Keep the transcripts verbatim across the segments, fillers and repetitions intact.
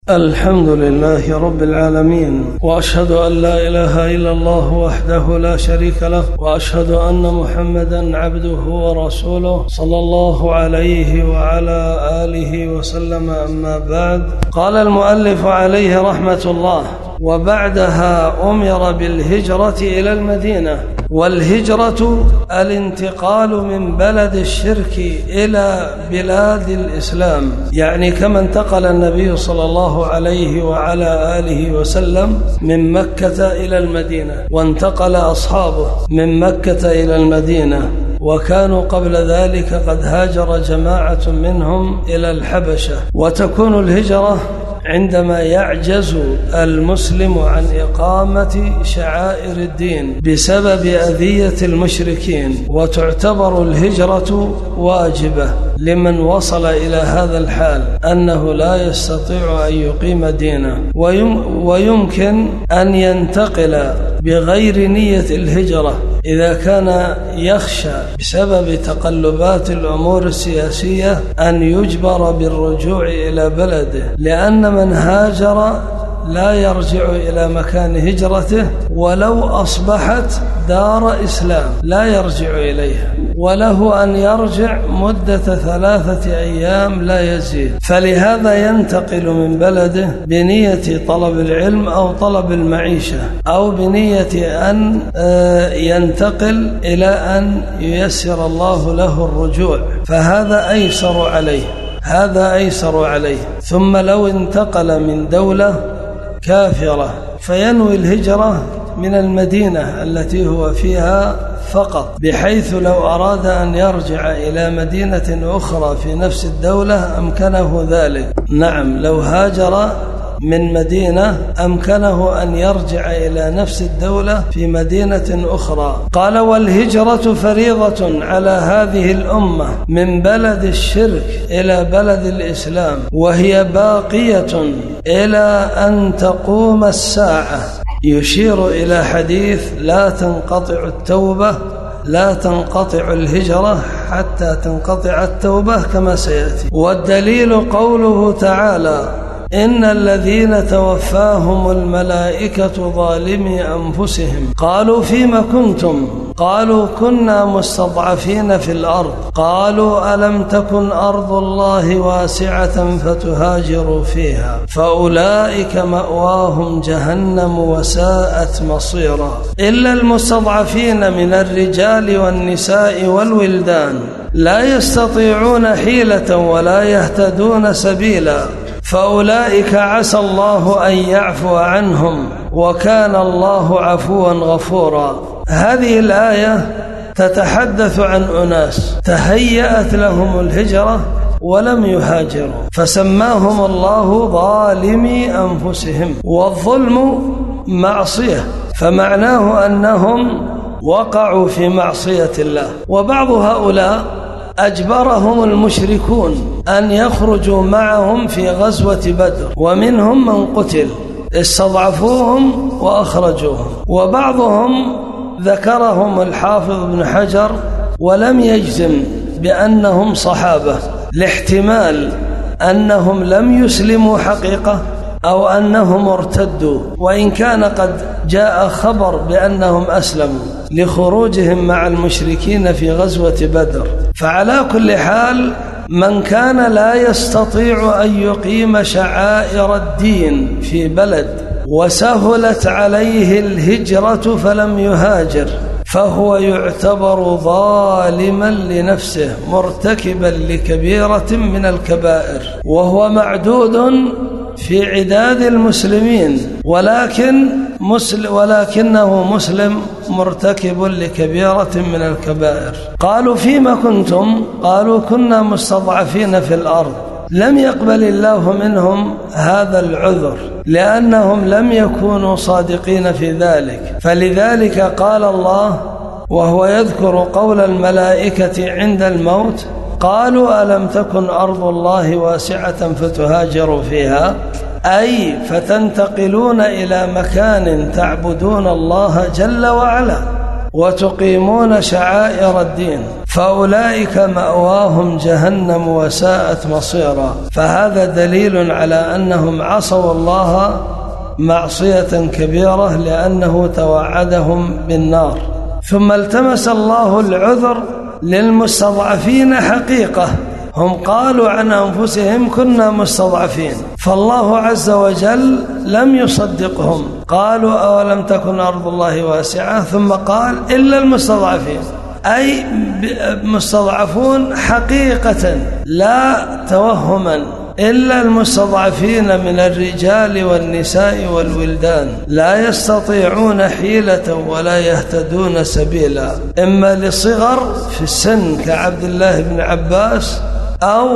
الحمد لله رب العالمين، وأشهد أن لا إله إلا الله وحده لا شريك له، وأشهد أن محمدا عبده ورسوله صلى الله عليه وعلى آله وسلم. أما بعد، قال المؤلف عليه رحمة الله: وبعدها أمر بالهجرة إلى المدينة. والهجرة الانتقال من بلد الشرك إلى بلاد الإسلام، يعني كما انتقل النبي صلى الله عليه وعلى آله وسلم من مكة إلى المدينة، وانتقل أصحابه من مكة إلى المدينة، وكانوا قبل ذلك قد هاجر جماعة منهم إلى الحبشة. وتكون الهجرة عندما يعجز المسلم عن إقامة شعائر الدين بسبب أذية المشركين، وتعتبر الهجرة واجبة لمن وصل إلى هذا الحال أنه لا يستطيع أن يقيم دينه، ويمكن أن ينتقل بغير نية الهجرة إذا كان يخشى بسبب تقلبات الأمور السياسية أن يجبر بالرجوع إلى بلده، لأن من هاجر لا يرجع إلى مكان هجرته ولو أصبحت دار إسلام، لا يرجع إليها، وله أن يرجع مدة ثلاثة أيام لا يزيد. فلهذا ينتقل من بلده بنية طلب العلم أو طلب المعيشة، أو بنية أن ينتقل إلى أن ييسر الله له الرجوع، فهذا أيسر عليه هذا أيسر عليه. ثم لو انتقل من دولة كافرة فينوي الهجرة من المدينة التي هو فيها فقط، بحيث لو أراد أن يرجع إلى مدينة أخرى في نفس الدولة أمكنه ذلك. نعم، لو هاجر من مدينة أمكنه أن يرجع إلى نفس الدولة في مدينة أخرى. قال: والهجرة فريضة على هذه الأمة من بلد الشرك إلى بلد الإسلام، وهي باقية إلى أن تقوم الساعة. يشير إلى حديث: لا تنقطع التوبة لا تنقطع الهجرة حتى تنقطع التوبة، كما سيأتي. والدليل قوله تعالى: إن الذين توفاهم الملائكة ظالمي أنفسهم قالوا فيما كنتم؟ قالوا كنا مستضعفين في الأرض. قالوا ألم تكن أرض الله واسعة فتهاجروا فيها فأولئك مأواهم جهنم وساءت مصيرا. إلا المستضعفين من الرجال والنساء والولدان لا يستطيعون حيلة ولا يهتدون سبيلا، فأولئك عسى الله أن يعفو عنهم وكان الله عفوا غفورا. هذه الآية تتحدث عن أناس تهيأت لهم الهجرة ولم يهاجروا، فسماهم الله ظالمي أنفسهم. والظلم معصية، فمعناه أنهم وقعوا في معصية الله. وبعض هؤلاء أجبرهم المشركون أن يخرجوا معهم في غزوة بدر، ومنهم من قتل، استضعفوهم وأخرجوهم. وبعضهم ذكرهم الحافظ ابن حجر ولم يجزم بأنهم صحابة، لاحتمال أنهم لم يسلموا حقيقة أو أنهم ارتدوا، وإن كان قد جاء خبر بأنهم أسلموا لخروجهم مع المشركين في غزوة بدر. فعلى كل حال، من كان لا يستطيع أن يقيم شعائر الدين في بلد وسهلت عليه الهجرة فلم يهاجر، فهو يعتبر ظالما لنفسه مرتكبا لكبيرة من الكبائر، وهو معدود في عداد المسلمين، ولكن مسلم ولكنه مسلم مرتكب لكبيرة من الكبائر. قالوا فيما كنتم؟ قالوا كنا مستضعفين في الأرض. لم يقبل الله منهم هذا العذر، لأنهم لم يكونوا صادقين في ذلك. فلذلك قال الله وهو يذكر قول الملائكة عند الموت: قالوا ألم تكن أرض الله واسعة فتهاجروا فيها، أي فتنتقلون إلى مكان تعبدون الله جل وعلا وتقيمون شعائر الدين. فأولئك مأواهم جهنم وساءت مصيرا. فهذا دليل على أنهم عصوا الله معصية كبيرة لأنه توعدهم بالنار. ثم التمس الله العذر للمستضعفين حقيقة، هم قالوا عن أنفسهم كنا مستضعفين، فالله عز وجل لم يصدقهم، قالوا أولم تكن أرض الله واسعة، ثم قال إلا المستضعفين، أي مستضعفون حقيقة لا توهما، إلا المستضعفين من الرجال والنساء والولدان لا يستطيعون حيلة ولا يهتدون سبيلا، إما لصغر في السن كعبد الله بن عباس، أو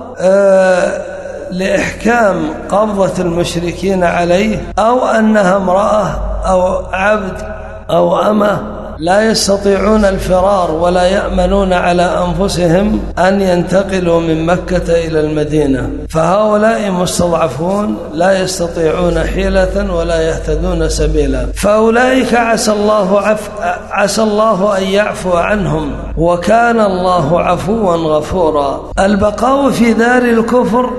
آه لإحكام قبضة المشركين عليه، أو أنها امرأة أو عبد أو أمة لا يستطيعون الفرار ولا يأمنون على أنفسهم أن ينتقلوا من مكة إلى المدينة، فهؤلاء مستضعفون لا يستطيعون حيلة ولا يهتدون سبيلا. فأولئك عسى الله, عف... عسى الله أن يعفو عنهم، وكان الله عفوا غفورا. البقاء في دار الكفر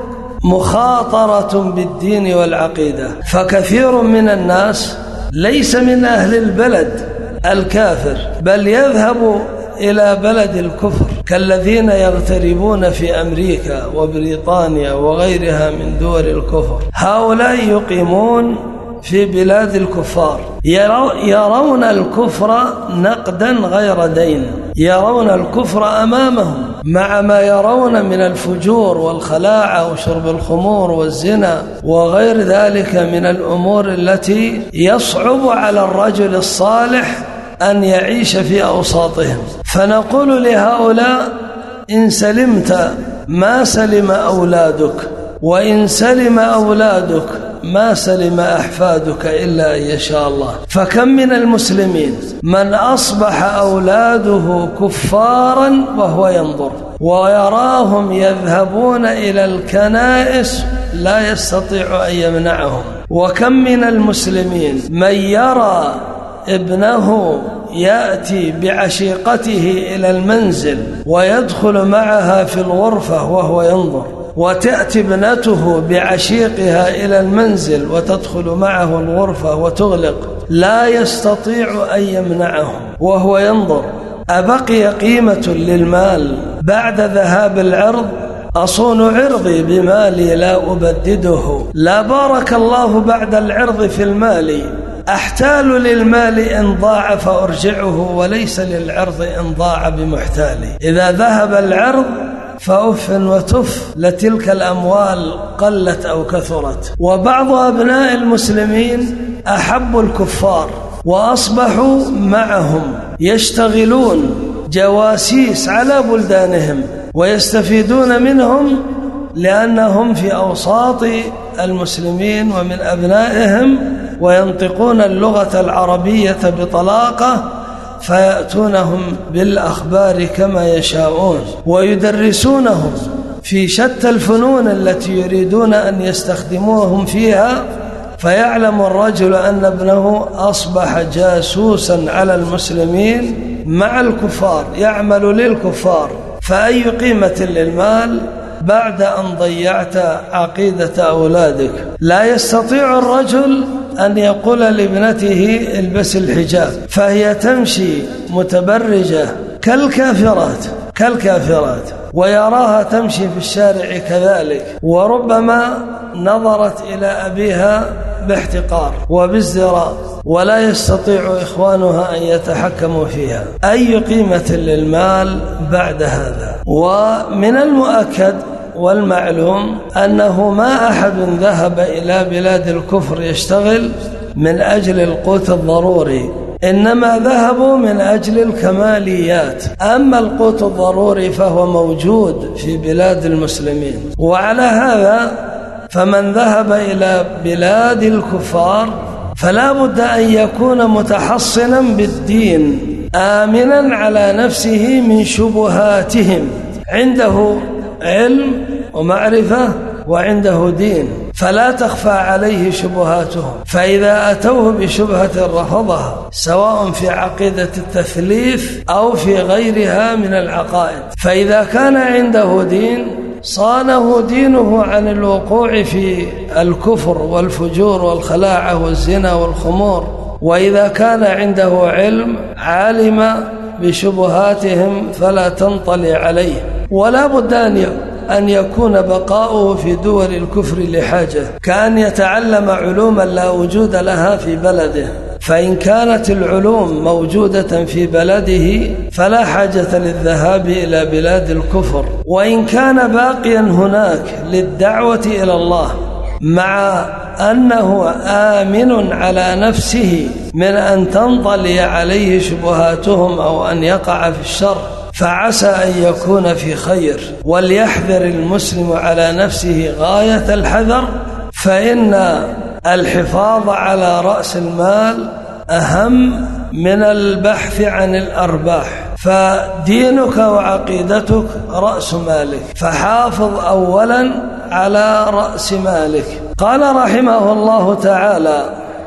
مخاطرة بالدين والعقيدة، فكثير من الناس ليس من أهل البلد الكافر، بل يذهب إلى بلد الكفر، كالذين يغتربون في أمريكا وبريطانيا وغيرها من دول الكفر. هؤلاء يقيمون في بلاد الكفار، يرون الكفر نقدا غير دين، يرون الكفر أمامهم مع ما يرون من الفجور والخلاعة وشرب الخمور والزنا وغير ذلك من الأمور التي يصعب على الرجل الصالح أن يعيش في أوساطهم. فنقول لهؤلاء: إن سلمت ما سلم أولادك، وإن سلم أولادك ما سلم أحفادك إلا أن يشاء الله. فكم من المسلمين من أصبح أولاده كفارا وهو ينظر، ويراهم يذهبون إلى الكنائس لا يستطيع أن يمنعهم. وكم من المسلمين من يرى ابنه يأتي بعشيقته إلى المنزل ويدخل معها في الغرفة وهو ينظر، وتأتي ابنته بعشيقها إلى المنزل وتدخل معه الغرفة وتغلق، لا يستطيع أن يمنعهم وهو ينظر. أبقي قيمة للمال بعد ذهاب العرض؟ أصون عرضي بمالي لا أبدده، لا بارك الله بعد العرض في المال، أحتال للمال إن ضاع فأرجعه، وليس للعرض إن ضاع بمحتالي. إذا ذهب العرض فأف وتف لتلك الأموال قلت أو كثرت. وبعض أبناء المسلمين أحبوا الكفار وأصبحوا معهم يشتغلون جواسيس على بلدانهم ويستفيدون منهم، لأنهم في أوساط المسلمين ومن أبنائهم وينطقون اللغة العربية بطلاقة، فيأتونهم بالأخبار كما يشاءون ويدرسونهم في شتى الفنون التي يريدون أن يستخدموهم فيها، فيعلم الرجل أن ابنه أصبح جاسوسا على المسلمين مع الكفار، يعمل للكفار. فأي قيمة للمال بعد أن ضيعت عقيدة أولادك؟ لا يستطيع الرجل أن يقول لابنته البس الحجاب، فهي تمشي متبرجة كالكافرات كالكافرات ويراها تمشي في الشارع كذلك، وربما نظرت إلى أبيها باحتقار وبازدراء، ولا يستطيع إخوانها أن يتحكموا فيها. أي قيمة للمال بعد هذا؟ ومن المؤكد والمعلوم أنه ما أحد ذهب إلى بلاد الكفر يشتغل من أجل القوت الضروري، إنما ذهبوا من أجل الكماليات. أما القوت الضروري فهو موجود في بلاد المسلمين. وعلى هذا فمن ذهب إلى بلاد الكفار فلا بد أن يكون متحصنا بالدين، آمنا على نفسه من شبهاتهم، عنده علم ومعرفة وعنده دين. فلا تخفى عليه شبهاتهم، فإذا أتوه بشبهة رفضها سواء في عقيدة التثليث أو في غيرها من العقائد. فإذا كان عنده دين صانه دينه عن الوقوع في الكفر والفجور والخلاعة والزنا والخمور، وإذا كان عنده علم علم بشبهاتهم فلا تنطلي عليه. ولا بد أن يكون بقاؤه في دول الكفر لحاجة، كأن يتعلم علوما لا وجود لها في بلده، فإن كانت العلوم موجودة في بلده فلا حاجة للذهاب إلى بلاد الكفر. وإن كان باقيا هناك للدعوة إلى الله مع أنه آمن على نفسه من أن تنطلي عليه شبهاتهم أو أن يقع في الشر، فعسى أن يكون في خير. وليحذر المسلم على نفسه غاية الحذر، فإن الحفاظ على رأس المال أهم من البحث عن الأرباح، فدينك وعقيدتك رأس مالك، فحافظ أولا على رأس مالك. قال رحمه الله تعالى: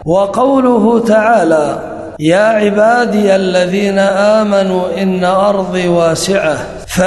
وقوله تعالى: يا عبادي الذين آمنوا إن أرضي واسعة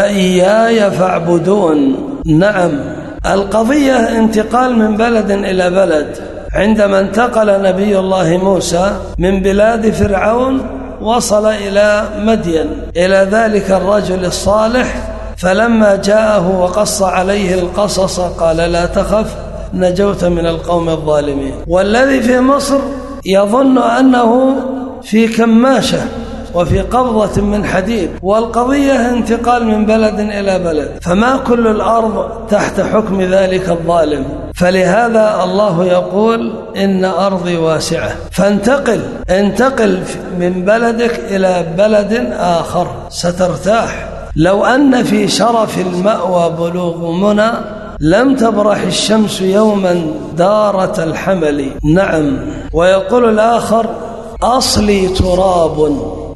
فإياي فاعبدون. نعم، القضية انتقال من بلد إلى بلد. عندما انتقل نبي الله موسى من بلاد فرعون وصل إلى مدين إلى ذلك الرجل الصالح، فلما جاءه وقص عليه القصص قال: لا تخف نجوت من القوم الظالمين. والذي في مصر يظن أنه في كماشة وفي قبضة من حديد، والقضية انتقال من بلد إلى بلد، فما كل الأرض تحت حكم ذلك الظالم. فلهذا الله يقول: إن أرضي واسعة، فانتقل انتقل من بلدك إلى بلد آخر سترتاح. لو أن في شرف المأوى بلوغ منى لم تبرح الشمس يوما دارة الحمل. نعم. ويقول الآخر: أصلي تراب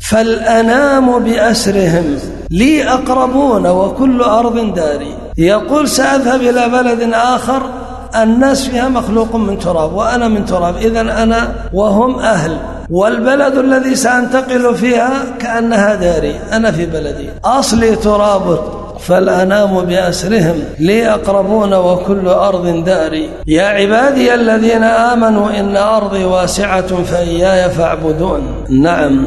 فالأنام بأسرهم لي أقربون وكل أرض داري. يقول: سأذهب إلى بلد آخر الناس فيها مخلوق من تراب وأنا من تراب، إذن أنا وهم أهل، والبلد الذي سأنتقل فيها كأنها داري، أنا في بلدي. أصلي تراب فالأنام بأسرهم لي أقربون وكل أرض داري. يا عبادي الذين آمنوا إن أرضي واسعة فإياي فاعبدون. نعم.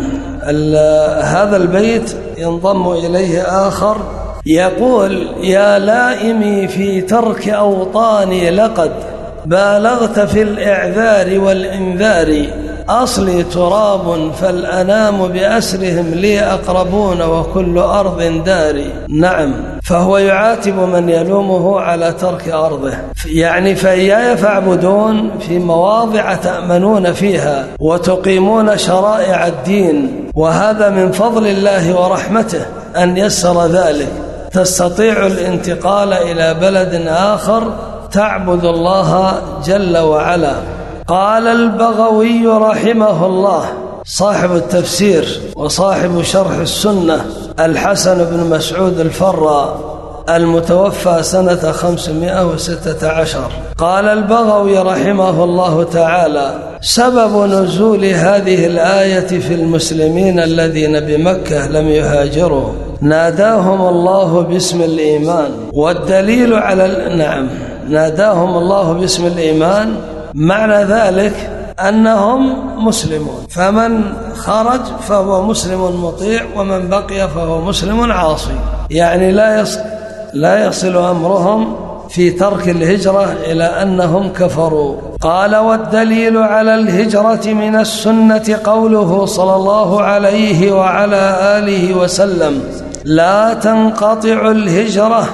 هذا البيت ينضم إليه آخر يقول: يا لائمي في ترك أوطاني لقد بالغت في الإعذار والإنذار، أصلي تراب فالأنام بأسرهم لي أقربون وكل أرض داري. نعم. فهو يعاتب من يلومه على ترك أرضه، يعني فإياي فاعبدون في مواضع تأمنون فيها وتقيمون شرائع الدين، وهذا من فضل الله ورحمته أن يسر ذلك. تستطيع الانتقال إلى بلد آخر تعبد الله جل وعلا. قال البغوي رحمه الله صاحب التفسير وصاحب شرح السنة الحسن بن مسعود الفراء المتوفى سنة خمسمائة وستة عشر، قال البغوي رحمه الله تعالى: سبب نزول هذه الآية في المسلمين الذين بمكة لم يهاجروا ناداهم الله باسم الإيمان، والدليل على نعم ناداهم الله باسم الإيمان، معنى ذلك أنهم مسلمون، فمن خرج فهو مسلم مطيع ومن بقي فهو مسلم عاصي، يعني لا يصل, لا يصل أمرهم في ترك الهجرة إلى أنهم كفروا. قال: والدليل على الهجرة من السنة قوله صلى الله عليه وعلى آله وسلم: لا تنقطع الهجرة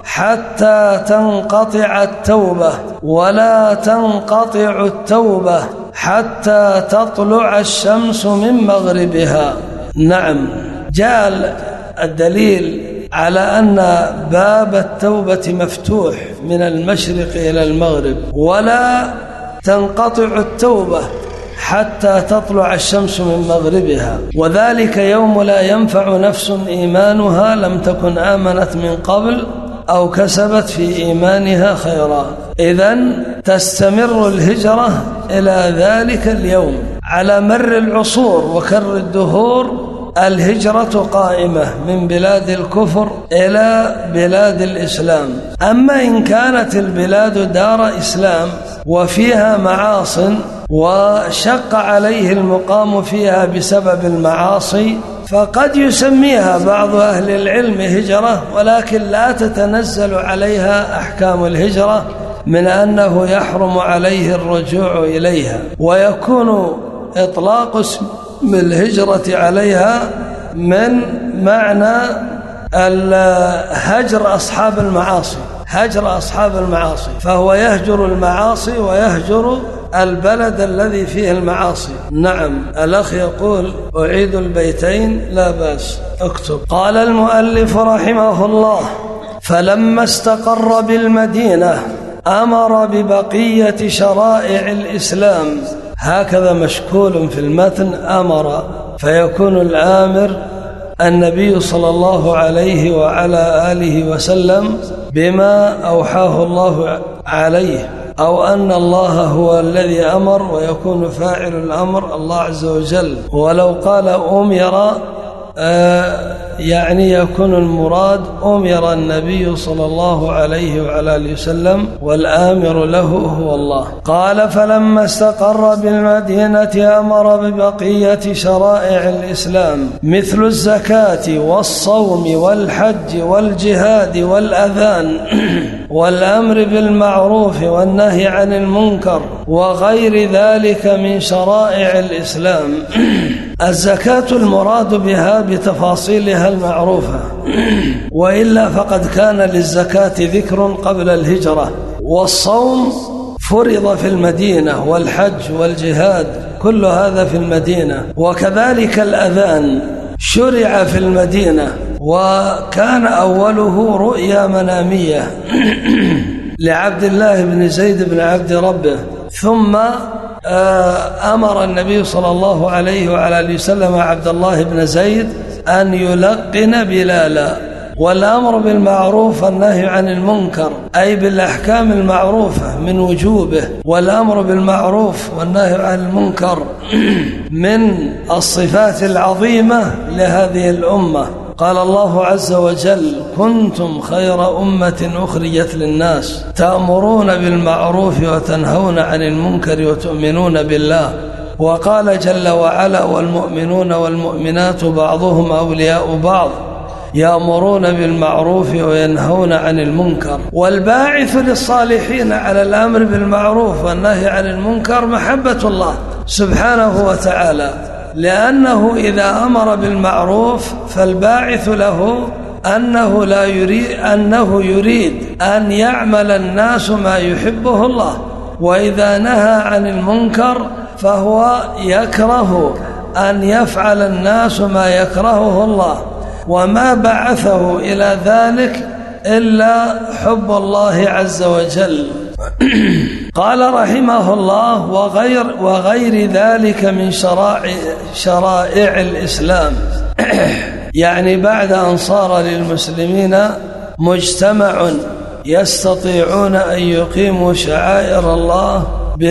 حتى تنقطع التوبة، ولا تنقطع التوبة حتى تطلع الشمس من مغربها. نعم، جاء الدليل على أن باب التوبة مفتوح من المشرق إلى المغرب، ولا تنقطع التوبة حتى تطلع الشمس من مغربها، وذلك يوم لا ينفع نفس إيمانها لم تكن آمنت من قبل أو كسبت في إيمانها خيرا. إذن تستمر الهجرة إلى ذلك اليوم على مر العصور وكر الدهور. الهجرة قائمة من بلاد الكفر إلى بلاد الإسلام. أما إن كانت البلاد دار إسلام وفيها معاصٍ وشق عليه المقام فيها بسبب المعاصي فقد يسميها بعض أهل العلم هجرة، ولكن لا تتنزل عليها أحكام الهجرة من أنه يحرم عليه الرجوع إليها، ويكون إطلاق اسم الهجرة عليها من معنى هجر أصحاب المعاصي، هجر أصحاب المعاصي، فهو يهجر المعاصي ويهجر البلد الذي فيه المعاصي. نعم. الأخ يقول أعيد البيتين. لا بأس، اكتب. قال المؤلف رحمه الله: فلما استقر بالمدينة أمر ببقية شرائع الإسلام. هكذا مشكول في المتن أمر، فيكون الآمر النبي صلى الله عليه وعلى آله وسلم بما أوحاه الله عليه، أو أن الله هو الذي أمر، ويكون فاعل الأمر الله عز وجل. ولو قال أمر آه يعني يكون المراد أمر النبي صلى الله عليه وعلى آله وسلم، والآمر له هو الله. قال: فلما استقر بالمدينة أمر ببقية شرائع الإسلام مثل الزكاة والصوم والحج والجهاد والأذان والأمر بالمعروف والنهي عن المنكر وغير ذلك من شرائع الإسلام. الزكاة المراد بها بتفاصيلها المعروفة، وإلا فقد كان للزكاة ذكر قبل الهجرة. والصوم فرض في المدينة، والحج والجهاد كل هذا في المدينة. وكذلك الأذان شرع في المدينة، وكان أوله رؤيا منامية لعبد الله بن زيد بن عبد ربه، ثم أمر النبي صلى الله عليه وعلى آله وسلم عبد الله بن زيد أن يلقن بلالا. والأمر بالمعروف والنهي عن المنكر أي بالأحكام المعروفة من وجوبه، والأمر بالمعروف والنهي عن المنكر من الصفات العظيمة لهذه الأمة. قال الله عز وجل: كنتم خير أمة أخرجت للناس تأمرون بالمعروف وتنهون عن المنكر وتؤمنون بالله. وقال جل وعلا: والمؤمنون والمؤمنات بعضهم أولياء بعض يأمرون بالمعروف وينهون عن المنكر. والباعث للصالحين على الأمر بالمعروف والنهي عن المنكر محبة الله سبحانه وتعالى، لأنه إذا أمر بالمعروف فالباعث له أنه لا يريد أنه يريد أن يعمل الناس ما يحبه الله، وإذا نهى عن المنكر فهو يكره أن يفعل الناس ما يكرهه الله، وما بعثه إلى ذلك إلا حب الله عز وجل. قال رحمه الله: وغير, وغير ذلك من شرائع, شرائع الإسلام. يعني بعد أن صار للمسلمين مجتمع يستطيعون أن يقيموا شعائر الله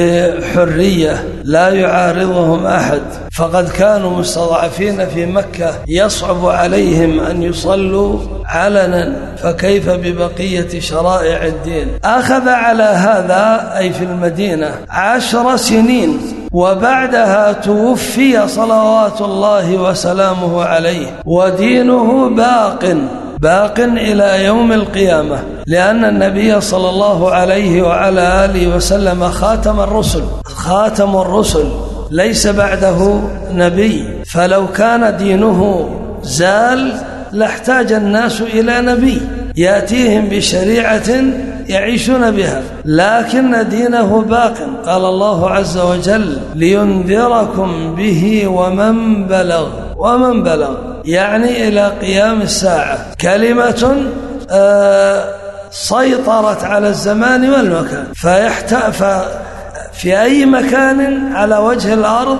بحرية لا يعارضهم أحد، فقد كانوا مستضعفين في مكة يصعب عليهم أن يصلوا علنا، فكيف ببقية شرائع الدين؟ أخذ على هذا أي في المدينة عشر سنين، وبعدها توفي صلوات الله وسلامه عليه، ودينه باق باق إلى يوم القيامة، لأن النبي صلى الله عليه وعلى آله وسلم خاتم الرسل خاتم الرسل ليس بعده نبي، فلو كان دينه زال لاحتاج الناس إلى نبي يأتيهم بشريعة يعيشون بها، لكن دينه باق. قال الله عز وجل: لينذركم به ومن بلغ ومن بلغ، يعني إلى قيام الساعة. كلمة آه سيطرت على الزمان والمكان، فيحتاج في أي مكان على وجه الأرض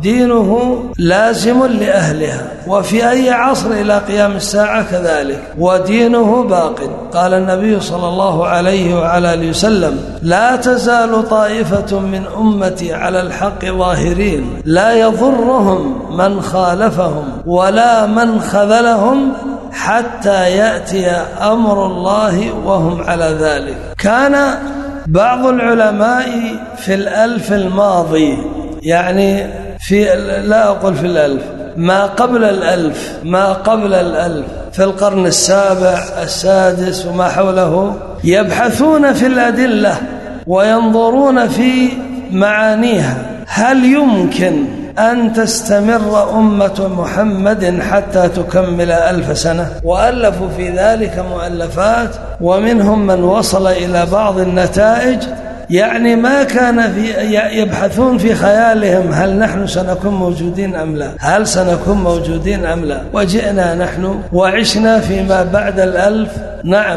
دينه لازم لأهلها، وفي أي عصر إلى قيام الساعة كذلك، ودينه باق. قال النبي صلى الله عليه وعلى آله وسلم: لا تزال طائفة من أمتي على الحق ظاهرين لا يضرهم من خالفهم ولا من خذلهم حتى يأتي أمر الله وهم على ذلك. كان بعض العلماء في الألف الماضي، يعني في لا أقول في الألف، ما قبل الألف ما قبل الألف في القرن السابع السادس وما حوله، يبحثون في الأدلة وينظرون في معانيها، هل يمكن أن تستمر أمة محمد حتى تكمل ألف سنة؟ وألفوا في ذلك مؤلفات، ومنهم من وصل إلى بعض النتائج، يعني ما كان في يبحثون في خيالهم هل نحن سنكون موجودين أم لا، هل سنكون موجودين أم لا، وجئنا نحن وعشنا فيما بعد الألف، نعم،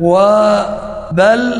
وبل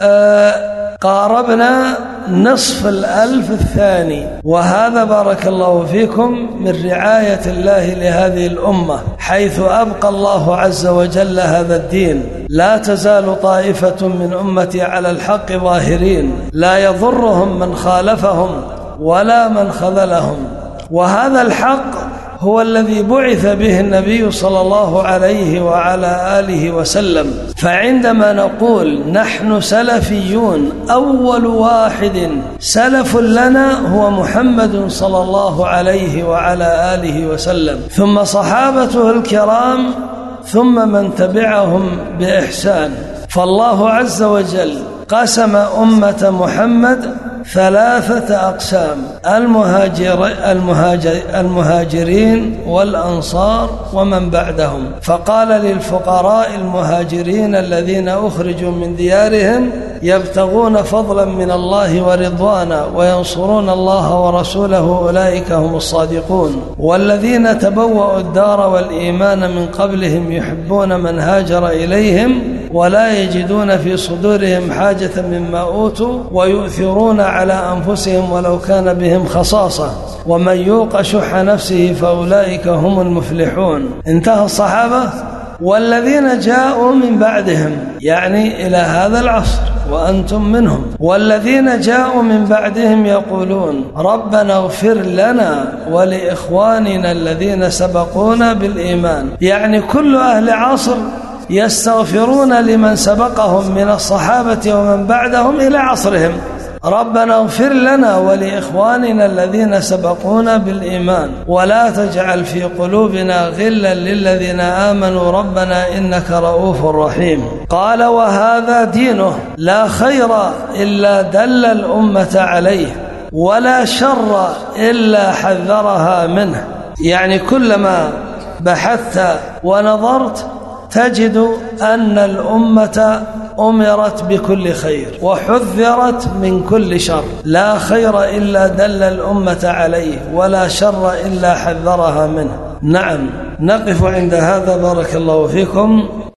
آه قاربنا نصف الألف الثاني. وهذا بارك الله فيكم من رعاية الله لهذه الأمة، حيث أبقى الله عز وجل هذا الدين. لا تزال طائفة من أمتي على الحق ظاهرين لا يضرهم من خالفهم ولا من خذلهم. وهذا الحق هو الذي بعث به النبي صلى الله عليه وعلى آله وسلم. فعندما نقول نحن سلفيون، أول واحد سلف لنا هو محمد صلى الله عليه وعلى آله وسلم، ثم صحابته الكرام، ثم من تبعهم بإحسان. فالله عز وجل قسم أمة محمد ثلاثة أقسام: المهاجر المهاجر المهاجرين والأنصار ومن بعدهم. فقال للفقراء المهاجرين الذين أخرجوا من ديارهم يبتغون فضلا من الله ورضوانا وينصرون الله ورسوله أولئك هم الصادقون. والذين تبوأوا الدار والإيمان من قبلهم يحبون من هاجر إليهم ولا يجدون في صدورهم حاجة مما أوتوا ويؤثرون على أنفسهم ولو كان بهم خصاصة ومن يوق شح نفسه فأولئك هم المفلحون. انتهى الصحابة. والذين جاءوا من بعدهم، يعني إلى هذا العصر وأنتم منهم، والذين جاءوا من بعدهم يقولون ربنا اغفر لنا ولإخواننا الذين سبقونا بالإيمان. يعني كل أهل عصر يستغفرون لمن سبقهم من الصحابة ومن بعدهم إلى عصرهم: ربنا اغفر لنا ولإخواننا الذين سبقونا بالإيمان ولا تجعل في قلوبنا غلا للذين آمنوا ربنا إنك رؤوف رحيم. قال: وهذا دينه لا خير إلا دل الأمة عليه ولا شر إلا حذرها منه. يعني كلما بحثت ونظرت تجد أن الأمة أمرت بكل خير وحذرت من كل شر، لا خير إلا دل الأمة عليه ولا شر إلا حذرها منه. نعم، نقف عند هذا بارك الله فيكم.